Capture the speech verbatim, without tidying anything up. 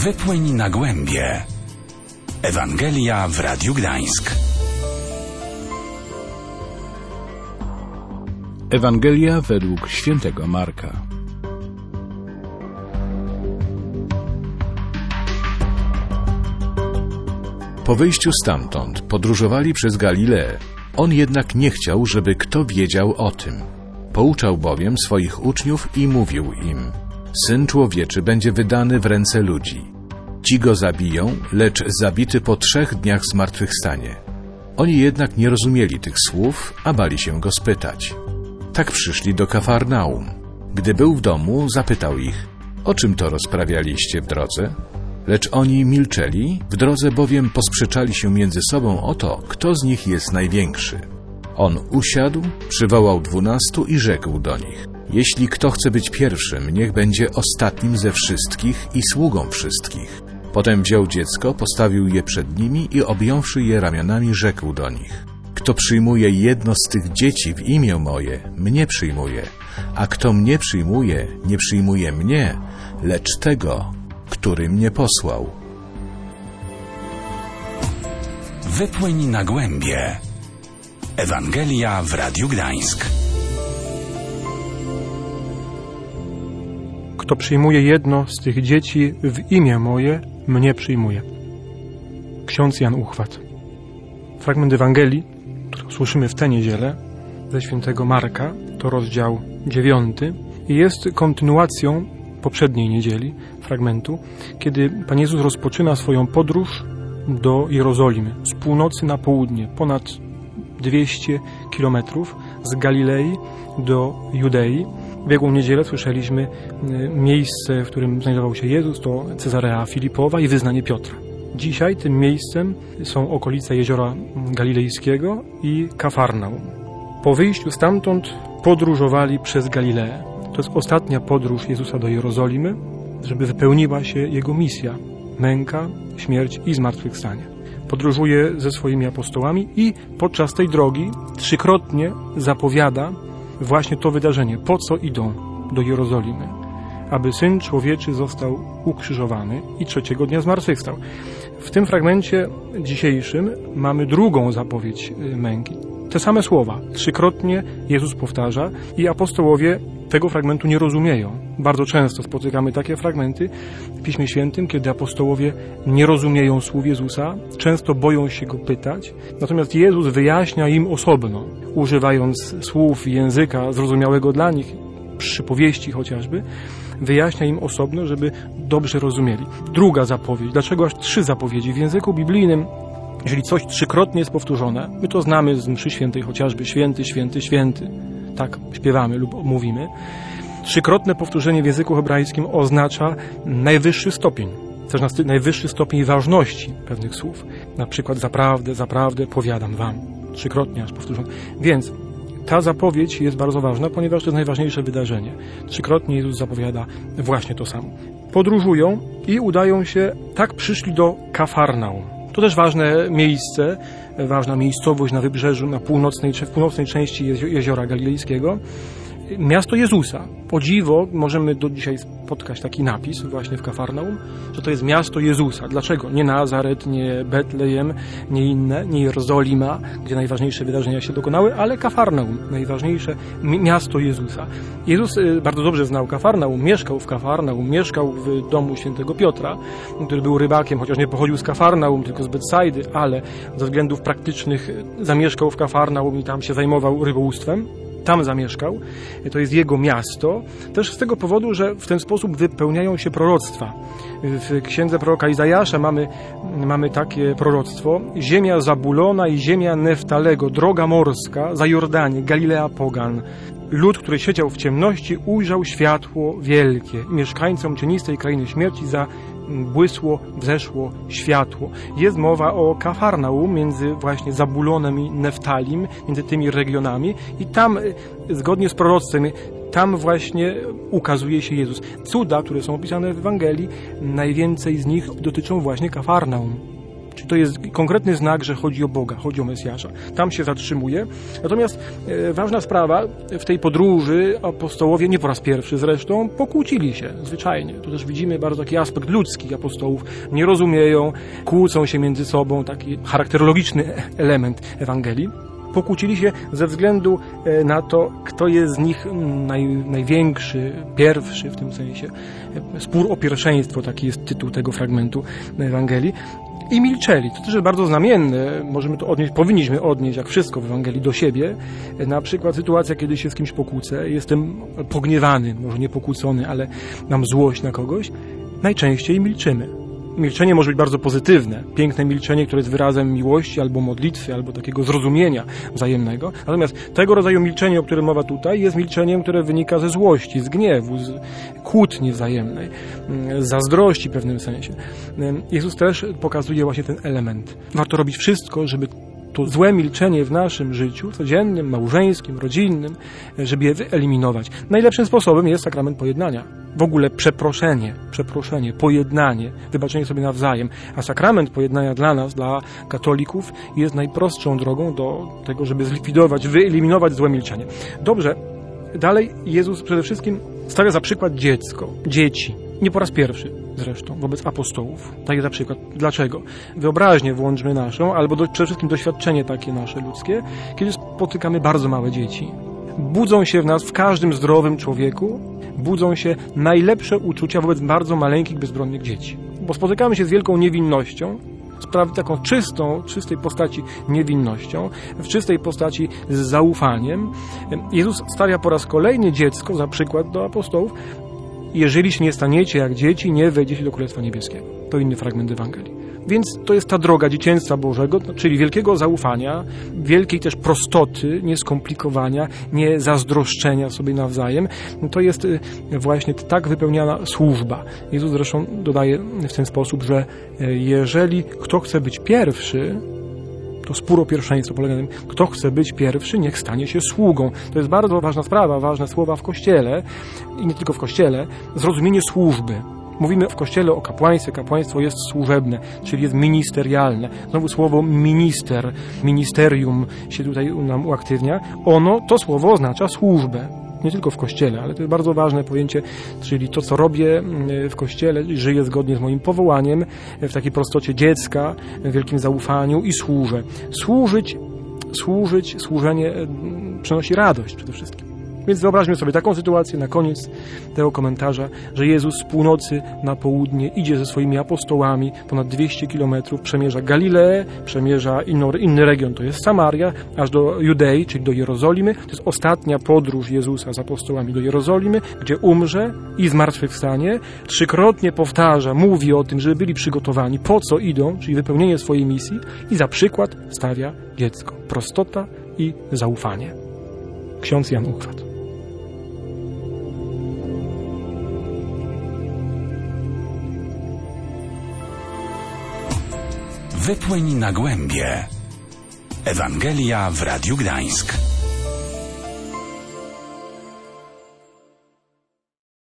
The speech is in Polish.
Wypłyń na głębie. Ewangelia w Radiu Gdańsk. Ewangelia według świętego Marka. Po wyjściu stamtąd podróżowali przez Galileę. On jednak nie chciał, żeby kto wiedział o tym. Pouczał bowiem swoich uczniów i mówił im: Syn Człowieczy będzie wydany w ręce ludzi. Ci go zabiją, lecz zabity po trzech dniach zmartwychwstanie. Oni jednak nie rozumieli tych słów, a bali się go spytać. Tak przyszli do Kafarnaum. Gdy był w domu, zapytał ich: o czym to rozprawialiście w drodze? Lecz oni milczeli, w drodze bowiem posprzeczali się między sobą o to, kto z nich jest największy. On usiadł, przywołał dwunastu i rzekł do nich: jeśli kto chce być pierwszym, niech będzie ostatnim ze wszystkich i sługą wszystkich. Potem wziął dziecko, postawił je przed nimi i objąwszy je ramionami, rzekł do nich: kto przyjmuje jedno z tych dzieci w imię moje, mnie przyjmuje, a kto mnie przyjmuje, nie przyjmuje mnie, lecz tego, który mnie posłał. Wypłyń na głębie. Ewangelia w Radiu Gdańsk. Kto przyjmuje jedno z tych dzieci w imię moje, mnie przyjmuje. Ksiądz Jan Uchwat. Fragment Ewangelii, który słyszymy w tę niedzielę, ze świętego Marka, to rozdział dziewiąty i jest kontynuacją poprzedniej niedzieli, fragmentu, kiedy Pan Jezus rozpoczyna swoją podróż do Jerozolimy, z północy na południe, ponad dwieście kilometrów, z Galilei do Judei. W ubiegłą niedzielę słyszeliśmy miejsce, w którym znajdował się Jezus, to Cezarea Filipowa i wyznanie Piotra. Dzisiaj tym miejscem są okolice Jeziora Galilejskiego i Kafarnaum. Po wyjściu stamtąd podróżowali przez Galileę. To jest ostatnia podróż Jezusa do Jerozolimy, żeby wypełniła się Jego misja, męka, śmierć i zmartwychwstanie. Podróżuje ze swoimi apostołami i podczas tej drogi trzykrotnie zapowiada właśnie to wydarzenie, po co idą do Jerozolimy, aby Syn Człowieczy został ukrzyżowany i trzeciego dnia zmartwychwstał. W tym fragmencie dzisiejszym mamy drugą zapowiedź męki. Te same słowa trzykrotnie Jezus powtarza i apostołowie tego fragmentu nie rozumieją. Bardzo często spotykamy takie fragmenty w Piśmie Świętym, kiedy apostołowie nie rozumieją słów Jezusa, często boją się Go pytać, natomiast Jezus wyjaśnia im osobno, używając słów języka zrozumiałego dla nich, przypowieści chociażby, wyjaśnia im osobno, żeby dobrze rozumieli. Druga zapowiedź. Dlaczego aż trzy zapowiedzi? W języku biblijnym, jeżeli coś trzykrotnie jest powtórzone, my to znamy z mszy świętej chociażby, święty, święty, święty. Tak śpiewamy lub mówimy. Trzykrotne powtórzenie w języku hebrajskim oznacza najwyższy stopień. Też najwyższy stopień ważności pewnych słów. Na przykład zaprawdę, zaprawdę powiadam wam. Trzykrotnie aż powtórzone. Więc ta zapowiedź jest bardzo ważna, ponieważ to jest najważniejsze wydarzenie. Trzykrotnie Jezus zapowiada właśnie to samo. Podróżują i udają się, tak przyszli do Kafarnaum. To też ważne miejsce, ważna miejscowość na wybrzeżu, na północnej, w północnej części Jeziora Galilejskiego. Miasto Jezusa. O dziwo możemy do dzisiaj spotkać taki napis właśnie w Kafarnaum, że to jest miasto Jezusa. Dlaczego? Nie Nazaret, nie Betlejem, nie inne, nie Jerozolima, gdzie najważniejsze wydarzenia się dokonały, ale Kafarnaum, najważniejsze miasto Jezusa. Jezus bardzo dobrze znał Kafarnaum, mieszkał w Kafarnaum, mieszkał w domu świętego Piotra, który był rybakiem, chociaż nie pochodził z Kafarnaum, tylko z Betsajdy, ale ze względów praktycznych zamieszkał w Kafarnaum i tam się zajmował rybołówstwem. Tam zamieszkał, to jest jego miasto, też z tego powodu, że w ten sposób wypełniają się proroctwa. W księdze proroka Izajasza mamy, mamy takie proroctwo: ziemia Zabulona i ziemia Neftalego, droga morska, za Jordanię, Galilea pogan. Lud, który siedział w ciemności, ujrzał światło wielkie. Mieszkańcom cienistej krainy śmierci za błysło, wzeszło światło. Jest mowa o Kafarnaum, między właśnie Zabulonem i Neftalim, między tymi regionami i tam, zgodnie z proroctwem, tam właśnie ukazuje się Jezus. Cuda, które są opisane w Ewangelii, najwięcej z nich dotyczą właśnie Kafarnaum. Czyli to jest konkretny znak, że chodzi o Boga, chodzi o Mesjasza. Tam się zatrzymuje. Natomiast e, ważna sprawa, w tej podróży apostołowie, nie po raz pierwszy zresztą, pokłócili się zwyczajnie. Tu też widzimy bardzo taki aspekt ludzki apostołów. Nie rozumieją, kłócą się między sobą, taki charakterologiczny element Ewangelii. Pokłócili się ze względu na to, kto jest z nich naj, największy, pierwszy w tym sensie. Spór o pierwszeństwo, taki jest tytuł tego fragmentu Ewangelii. I milczeli. To też jest bardzo znamienne. Możemy to odnieść, powinniśmy odnieść, jak wszystko w Ewangelii, do siebie. Na przykład sytuacja, kiedy się z kimś pokłócę, jestem pogniewany, może nie pokłócony, ale mam złość na kogoś. Najczęściej milczymy. Milczenie może być bardzo pozytywne. Piękne milczenie, które jest wyrazem miłości albo modlitwy, albo takiego zrozumienia wzajemnego. Natomiast tego rodzaju milczenie, o którym mowa tutaj, jest milczeniem, które wynika ze złości, z gniewu, z kłótni wzajemnej, z zazdrości w pewnym sensie. Jezus też pokazuje właśnie ten element. Warto robić wszystko, żeby to złe milczenie w naszym życiu codziennym, małżeńskim, rodzinnym, żeby je wyeliminować. Najlepszym sposobem jest sakrament pojednania. W ogóle przeproszenie, przeproszenie, pojednanie, wybaczenie sobie nawzajem. A sakrament pojednania dla nas, dla katolików, jest najprostszą drogą do tego, żeby zlikwidować, wyeliminować złe milczenie. Dobrze, dalej Jezus przede wszystkim stawia za przykład dziecko, dzieci. Nie po raz pierwszy zresztą, wobec apostołów. Tak za przykład. Dlaczego? Wyobraźnię włączmy naszą, albo do, przede wszystkim doświadczenie takie nasze ludzkie, kiedy spotykamy bardzo małe dzieci. Budzą się w nas, w każdym zdrowym człowieku, budzą się najlepsze uczucia wobec bardzo maleńkich, bezbronnych dzieci. Bo spotykamy się z wielką niewinnością, z taką czystą, czystej postaci niewinnością, w czystej postaci z zaufaniem. Jezus stawia po raz kolejny dziecko za przykład do apostołów. Jeżeli się nie staniecie jak dzieci, nie wejdziecie do Królestwa Niebieskiego. To inny fragment Ewangelii. Więc to jest ta droga dzieciństwa Bożego, czyli wielkiego zaufania, wielkiej też prostoty, nieskomplikowania, nie zazdroszczenia sobie nawzajem. To jest właśnie tak wypełniana służba. Jezus zresztą dodaje w ten sposób, że jeżeli kto chce być pierwszy, to spór o pierwszeństwo polega na tym, kto chce być pierwszy, niech stanie się sługą. To jest bardzo ważna sprawa, ważne słowa w Kościele i nie tylko w Kościele, zrozumienie służby. Mówimy w Kościele o kapłaństwie. Kapłaństwo jest służebne, czyli jest ministerialne. Znowu słowo minister, ministerium się tutaj nam uaktywnia. Ono, to słowo oznacza służbę. Nie tylko w Kościele, ale to jest bardzo ważne pojęcie, czyli to, co robię w Kościele, żyję zgodnie z moim powołaniem, w takiej prostocie dziecka, w wielkim zaufaniu i służę. Służyć, służyć, służenie przynosi radość przede wszystkim. Więc wyobraźmy sobie taką sytuację na koniec tego komentarza, że Jezus z północy na południe idzie ze swoimi apostołami ponad dwieście kilometrów, przemierza Galileę, przemierza inny, inny region, to jest Samaria, aż do Judei, czyli do Jerozolimy. To jest ostatnia podróż Jezusa z apostołami do Jerozolimy, gdzie umrze i zmartwychwstanie. Trzykrotnie powtarza, mówi o tym, żeby byli przygotowani, po co idą, czyli wypełnienie swojej misji, i za przykład stawia dziecko. Prostota i zaufanie. Ksiądz Jan Uchwat. Wypłyń na głębie. Ewangelia w Radiu Gdańsk.